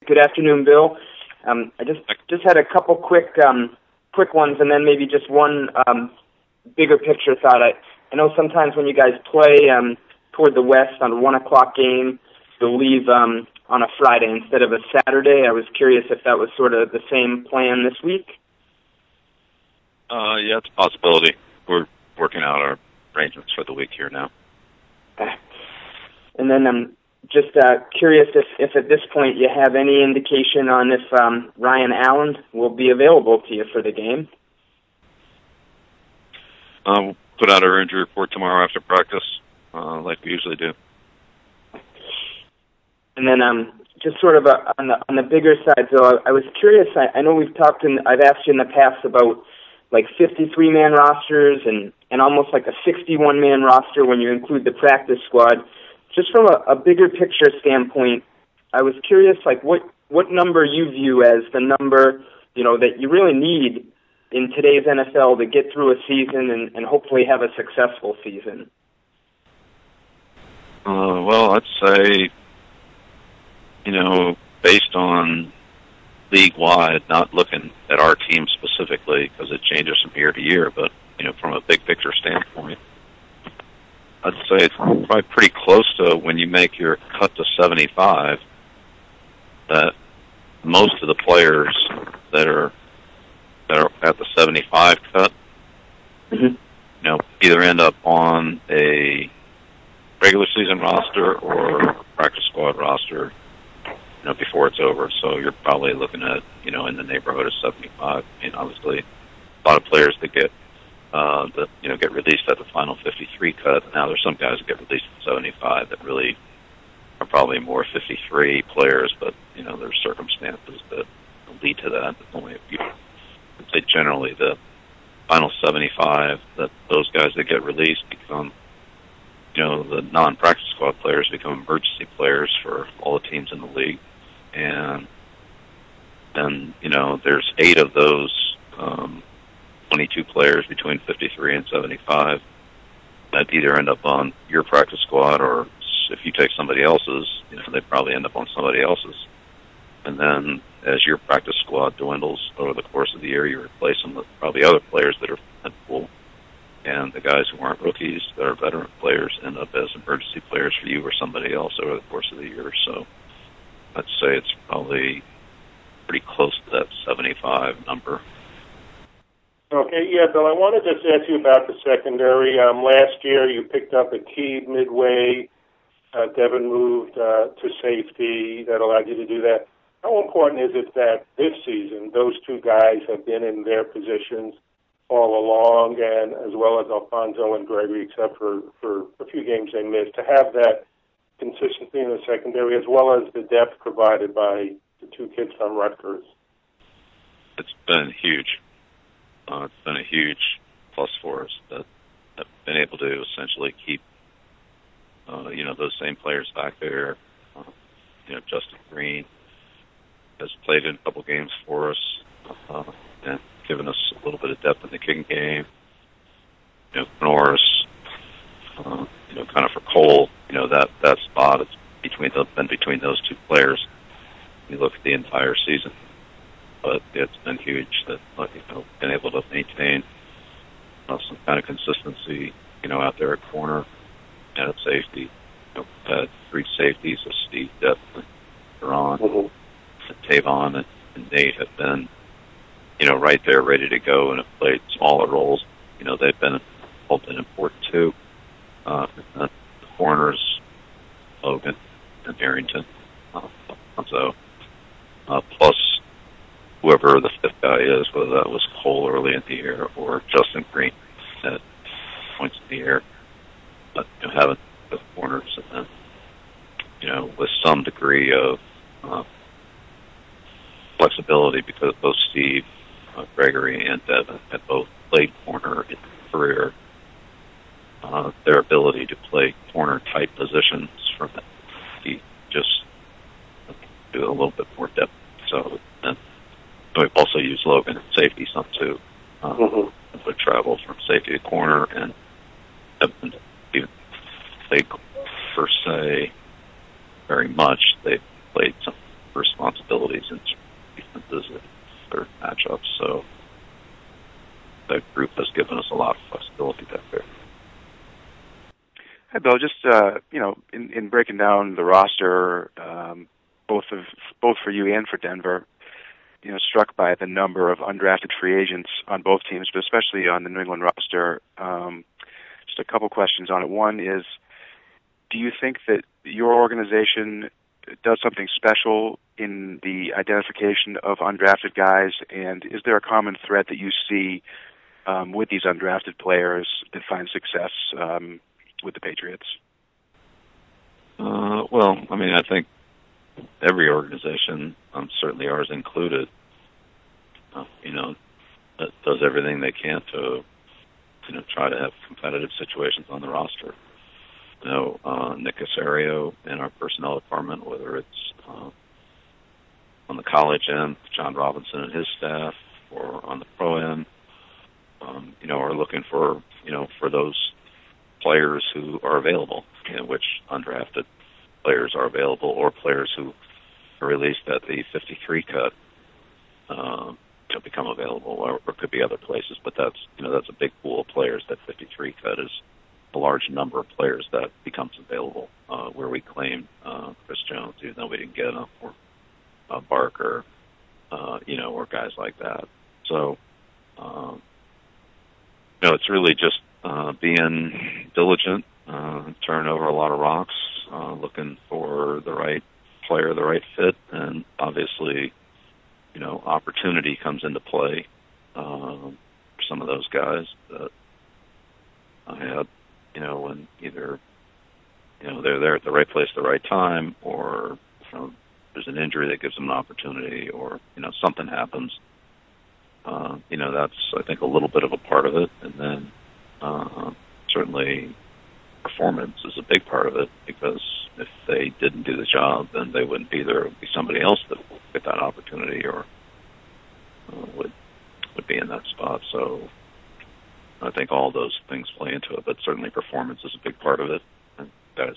Good afternoon, Bill. I just had a couple quick ones, and then maybe just one bigger picture thought. I know sometimes when you guys play toward the west on a 1 o'clock game, you'll leave on a Friday instead of a Saturday. I was curious if that was sort of the same plan this week. Yeah, it's a possibility. We're working out our arrangements for the week here now. And then I'm just curious if at this point you have any indication on if Ryan Allen will be available to you for the game. We'll put out our injury report tomorrow after practice, like we usually do. And then just sort of on the bigger side, so I was curious. I know we've talked and I've asked you in the past about like 53-man rosters and almost like a 61-man roster when you include the practice squad. Just from a bigger picture standpoint, I was curious, like what number you view as the number, that you really need in today's NFL to get through a season and hopefully have a successful season. Well, I'd say, based on league-wide, not looking at our team specifically because it changes from year to year, but, from a big picture standpoint, I'd say it's probably pretty close to when you make your cut to 75 that most of the players that are at the 75 cut, either end up on a regular season roster or practice squad roster, before it's over. So you're probably looking at, in the neighborhood of 75. I mean, obviously, a lot of players that get get released at the final 53 cut. Now there's some guys that get released at 75 that really are probably more 53 players, but there's circumstances that lead to that. Only I'd say generally the final 75 that those guys that get released become, the non-practice squad players become emergency players for all the teams in the league, and then there's 8 of those 22 players between 53 and 75 that either end up on your practice squad, or if you take somebody else's, they probably end up on somebody else's. And then as your practice squad dwindles over the course of the year, you replace them with probably other players that are full, and the guys who aren't rookies that are veteran players end up as emergency players for you or somebody else over the course of the year. So I'd say it's probably pretty close to that 75 number. Okay, yeah, Bill, I wanted to just ask you about the secondary. Last year you picked up a key midway. Devin moved to safety. That allowed you to do that. How important is it that this season those two guys have been in their positions all along, and as well as Alfonso and Gregory, except for a few games they missed, to have that consistency in the secondary as well as the depth provided by the two kids from Rutgers? It's been huge. It's been a huge plus for us that have been able to essentially keep, those same players back there. Justin Green has played in a couple games for us and given us a little bit of depth in the kicking game. Norris, kind of for Cole, that spot is been between those two players. You look at the entire season. But it's been huge that been able to maintain some kind of consistency, out there at corner and at safety. Had 3 safeties with Steve Detlin, Duran, and Tavon, and Nate have been, right there ready to go and have played smaller roles. They've been important too. The corners, Logan and Harrington. So plus whoever the 5th guy is, whether that was Cole early in the year or Justin Green at points in the year. But having the corners and then, with some degree of flexibility because both Steve, Gregory, and Devin had both played corner in their career, their ability to play corner-type positions from that, just do a little bit more depth. So then we've also used Logan at safety some too. Would travel from safety to corner and haven't even played per se very much. They've played some responsibilities and defenses and their matchups. So that group has given us a lot of flexibility back there. Hi, Bill. Just in breaking down the roster, both for you and for Denver, struck by the number of undrafted free agents on both teams, but especially on the New England roster. Just a couple questions on it. One is, do you think that your organization does something special in the identification of undrafted guys, and is there a common thread that you see with these undrafted players that find success with the Patriots? Well, I mean, I think every organization, certainly ours included, does everything they can to, try to have competitive situations on the roster. Nick Casario in our personnel department, whether it's on the college end, John Robinson and his staff, or on the pro end, are looking for those players who are available, which undrafted players are available, or players who are released at the 53 cut become available, or could be other places. But that's a big pool of players. That 53 cut is a large number of players that becomes available. Where we claimed Chris Jones, even though we didn't get him, or Barker, or guys like that. So, it's really just being diligent, turning over a lot of rocks, looking for the right player, the right fit, and obviously, opportunity comes into play for some of those guys that I had, when either, they're there at the right place at the right time, or there's an injury that gives them an opportunity, or, something happens. That's, I think, a little bit of a part of it. And then certainly performance is a big part of it, because if they didn't do the job, then they wouldn't be there. It would be somebody else that would get that opportunity, or would be in that spot. So I think all those things play into it, but certainly performance is a big part of it. And guys,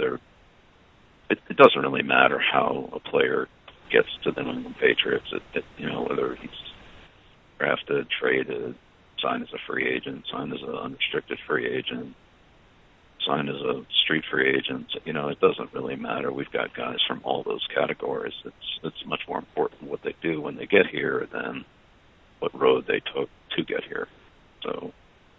it doesn't really matter how a player gets to the New England Patriots. Whether he's drafted, traded, signed as a free agent, signed as an unrestricted free agent, signed as a street free agent. It doesn't really matter. We've got guys from all those categories. It's much more important what they do when they get here than what road they took to get here. So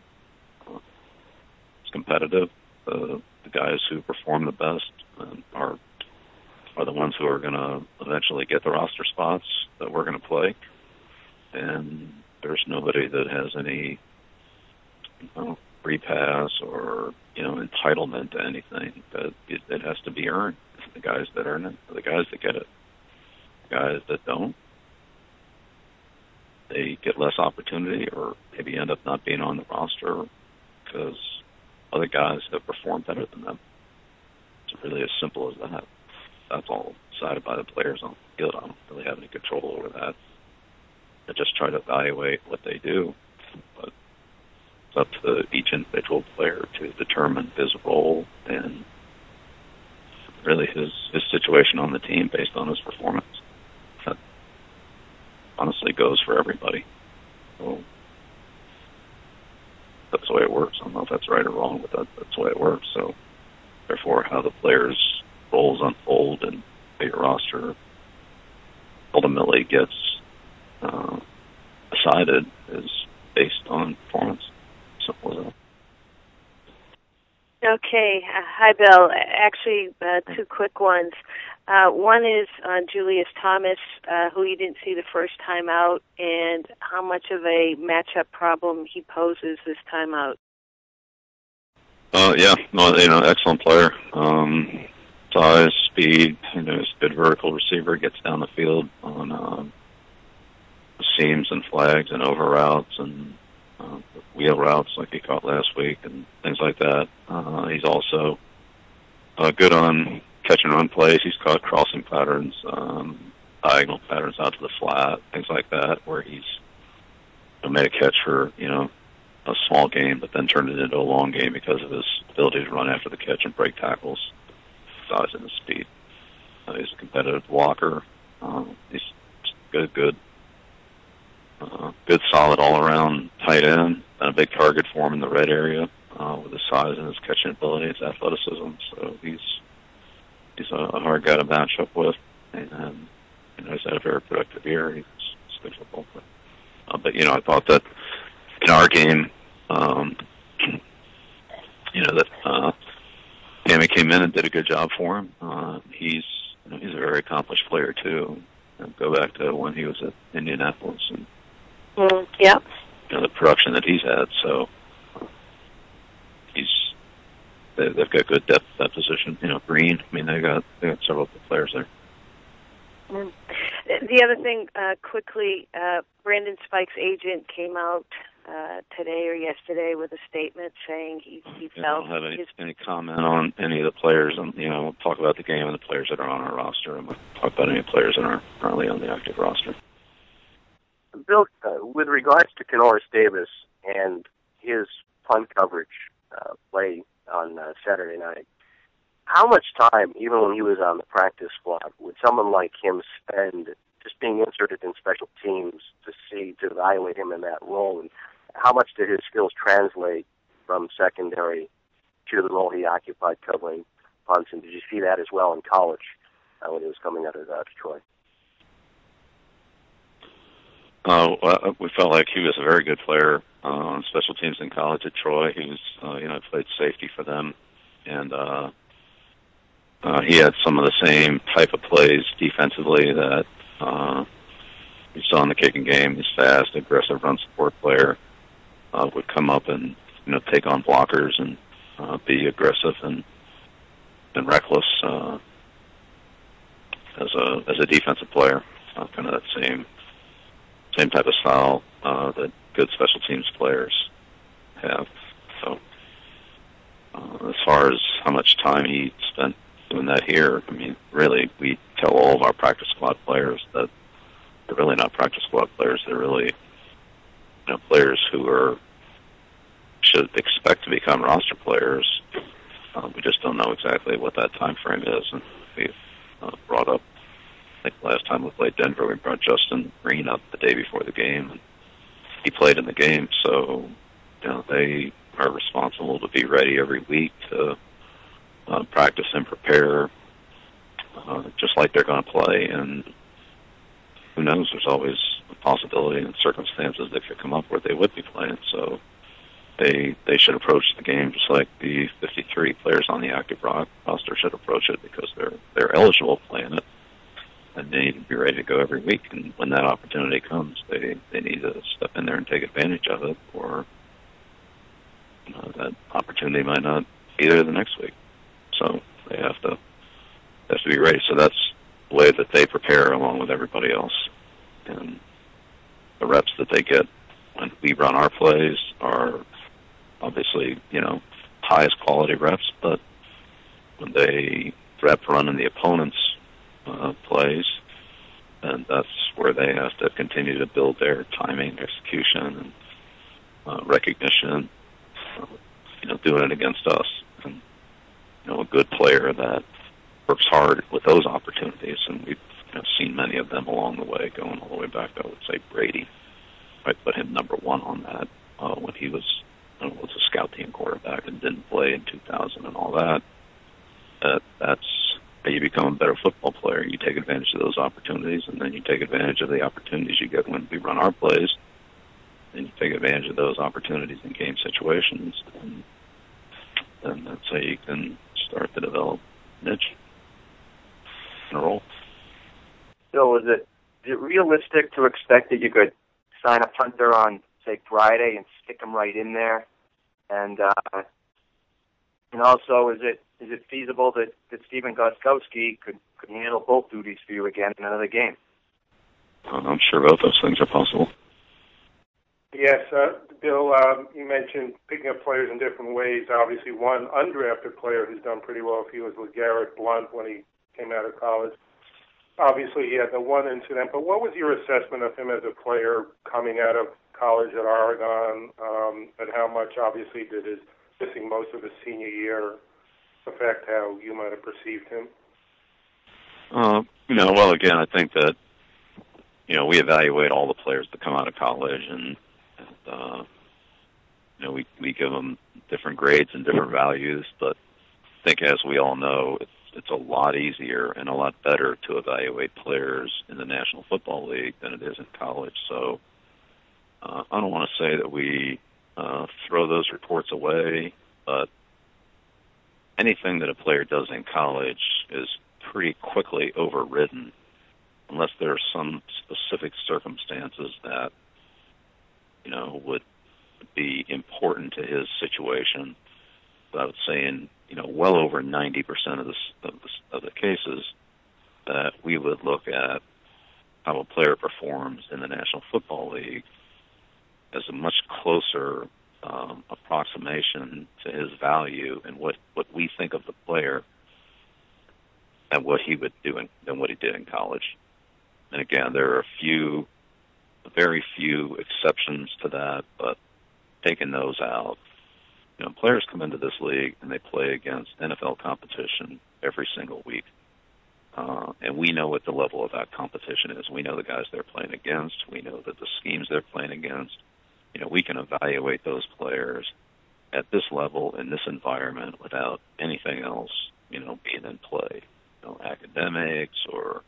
it's competitive. The guys who perform the best are the ones who are going to eventually get the roster spots that we're going to play. And there's nobody that has any free pass or entitlement to anything. That it has to be earned. The guys that earn it are the guys that get it. The guys that don't, they get less opportunity, or maybe end up not being on the roster because other guys have performed better than them. It's really as simple as that. That's all decided by the players on the field. I don't really have any control over that. I just try to evaluate what they do, but it's up to each individual player to determine his role and really his situation on the team based on his performance. That honestly goes for everybody. So that's the way it works. I don't know if that's right or wrong, but that's the way it works. So therefore, how the players' roles unfold and how your roster ultimately gets decided is based on performance. Simple as that. Okay. Hi, Bill. Actually, two quick ones. One is on Julius Thomas, who you didn't see the first time out, and how much of a matchup problem he poses this time out. Excellent player. Size, speed, he's a good vertical receiver, gets down the field on seams and flags and over routes and wheel routes like he caught last week and things like that. He's also good on catch and run plays. He's caught crossing patterns, diagonal patterns out to the flat, things like that, where he's made a catch for, a small game, but then turned it into a long game because of his ability to run after the catch and break tackles, size and his speed. He's a competitive blocker, He's good, solid all-around tight end, and a big target for him in the red area with his size and his catching ability, his athleticism. So he's a hard guy to match up with, and he's had a very productive year. He's a good football player. But I thought that in our game, that Tammy came in and did a good job for him. He's a very accomplished player too. Go back to when he was at Indianapolis and the production that he's had. So they've got good depth at that position. Green. I mean, they got several good players there. The other thing, quickly, Brandon Spike's agent came out today or yesterday with a statement saying he felt. I don't have any comment on any of the players. We'll talk about the game and the players that are on our roster, and we'll talk about any players that aren't currently on the active roster. Bill, with regards to Canoris Davis and his punt coverage play on Saturday night, how much time, even when he was on the practice squad, would someone like him spend just being inserted in special teams to evaluate him in that role? And how much did his skills translate from secondary to the role he occupied covering punts? And did you see that as well in college when he was coming out of Detroit? Well, we felt like he was a very good player on special teams in college at Troy. He was, played safety for them, and he had some of the same type of plays defensively that you saw in the kicking game. He's fast, aggressive run support player. Would come up and take on blockers and be aggressive and reckless as a defensive player. Kind of that same type of style that good special teams players have. So as far as how much time he spent doing that here, really, we tell all of our practice squad players that they're really not practice squad players. They're really players who should expect to become roster players. We just don't know exactly what that time frame is. And we've brought up, I think last time we played Denver, we brought Justin Green up the day before the game, and he played in the game. So they are responsible to be ready every week to practice and prepare just like they're going to play. And who knows, there's always a possibility and circumstances that could come up where they would be playing. So they should approach the game just like the 53 players on the active roster should approach it, because they're eligible playing it, and they need to be ready to go every week. And when that opportunity comes, they need to step in there and take advantage of it, or that opportunity might not be there the next week. So they have to be ready. So that's the way that they prepare along with everybody else. And the reps that they get when we run our plays are obviously, highest quality reps, but when they rep running the opponent's plays, and that's where they have to continue to build their timing, execution, and recognition, doing it against us. And, a good player that works hard with those opportunities, and we've seen many of them along the way, going all the way back to, I would say, Brady. I put him number one on that when he was a scout team quarterback and didn't play in 2000 and all that. That's how you become a better football player. You take advantage of those opportunities, and then you take advantage of the opportunities you get when we run our plays, and you take advantage of those opportunities in game situations, and then that's how you can start to develop niche and a role. So is it realistic to expect that you could sign a punter on, say, Friday and stick him right in there? And also, is it feasible that Stephen Gostkowski could handle both duties for you again in another game? I'm sure both those things are possible. Yes, Bill, you mentioned picking up players in different ways. Obviously, one undrafted player who's done pretty well for you was LeGarrette Blount when he came out of college. Obviously, he had the one incident, but what was your assessment of him as a player coming out of college at Oregon, and how much, obviously, did his missing most of his senior year affect how you might have perceived him? Well, again, I think that, we evaluate all the players that come out of college, and we give them different grades and different values, but I think, as we all know, it's a lot easier and a lot better to evaluate players in the National Football League than it is in college. So I don't want to say that we throw those reports away, but anything that a player does in college is pretty quickly overridden unless there are some specific circumstances that, would be important to his situation. But I would say in, well over 90% of the cases that we would look at how a player performs in the National Football League as a much closer approximation to his value and what we think of the player and what he would do than what he did in college. And again, there are very few exceptions to that, but taking those out, players come into this league and they play against NFL competition every single week. And we know what the level of that competition is. We know the guys they're playing against. We know that the schemes they're playing against. We can evaluate those players at this level in this environment without anything else, being in play. Academics or,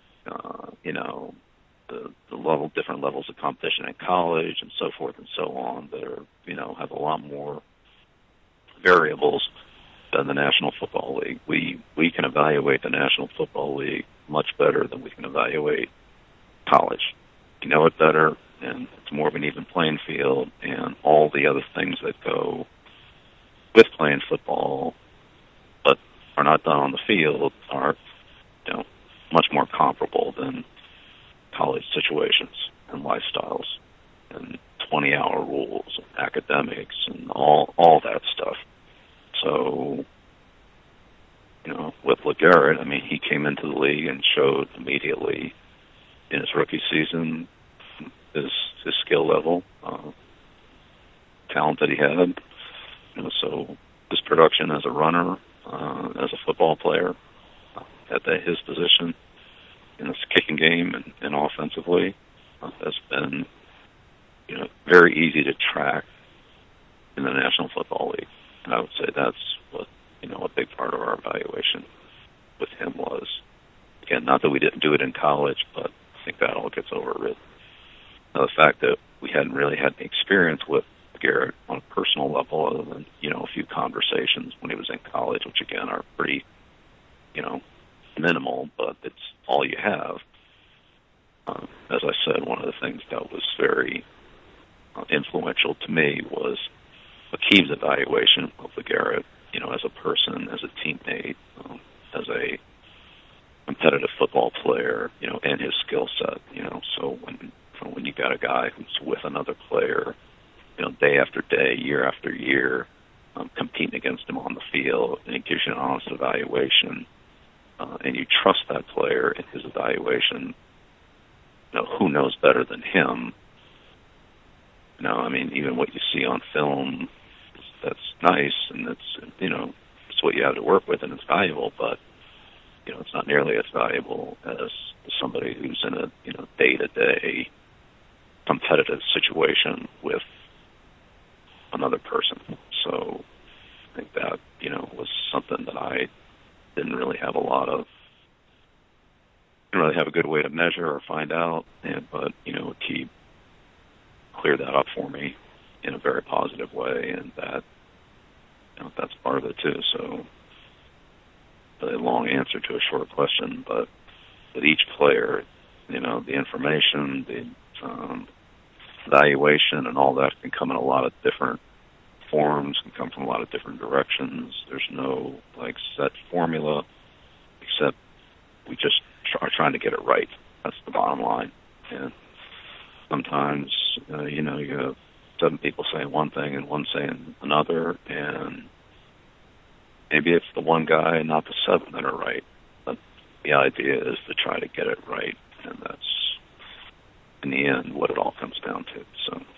the different levels of competition in college and so forth and so on that are, have a lot more variables than the National Football League. We can evaluate the National Football League much better than we can evaluate college. We know it better, and it's more of an even playing field, and all the other things that go with playing football but are not done on the field are, much more comparable than college situations and lifestyles and 20-hour rules and academics and all that stuff. So, with LeGarrette, he came into the league and showed immediately in his rookie season his skill level, talent that he had. So his production as a runner, as a football player, at his position in his kicking game and offensively has been, very easy to track in the National Football League. And I would say that's what, a big part of our evaluation with him was. Again, not that we didn't do it in college, but I think that all gets overridden. Now, the fact that we hadn't really had any experience with Garrett on a personal level other than, a few conversations when he was in college, which, again, are pretty, minimal, but it's all you have. As I said, one of the things that was very influential to me was Aqib's evaluation of LeGarrette, as a person, as a teammate, as a competitive football player, and his skill set, So when you got a guy who's with another player, day after day, year after year, competing against him on the field, and it gives you an honest evaluation, and you trust that player in his evaluation, who knows better than him? Even what you see on film, that's nice, and it's what you have to work with, and it's valuable, but, it's not nearly as valuable as somebody who's in a, day-to-day competitive situation with another person. So I think that, was something that I didn't really have a good way to measure or find out, but Aqib cleared that up for me in a very positive way, and that that's part of it too. So a long answer to a short question, but with each player, the information, the evaluation, and all that can come in a lot of different forms, can come from a lot of different directions. There's no set formula, except we just are trying to get it right. That's the bottom line. And sometimes, you have 7 people saying one thing and one saying another, and maybe it's the one guy and not the 7 that are right. But the idea is to try to get it right, and that's, in the end, what it all comes down to. So